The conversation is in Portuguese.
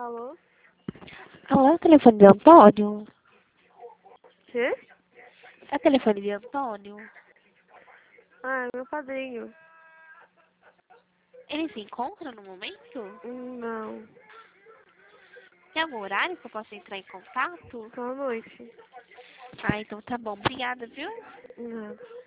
Alô? Alô, é o telefone de Antônio? Quê? É o telefone de Antônio? Ah, é meu padrinho. Ele se encontra no momento? Não, Tem algum horário que eu possa entrar em contato? só à noite. Ah, então tá bom. Obrigada, viu? Não.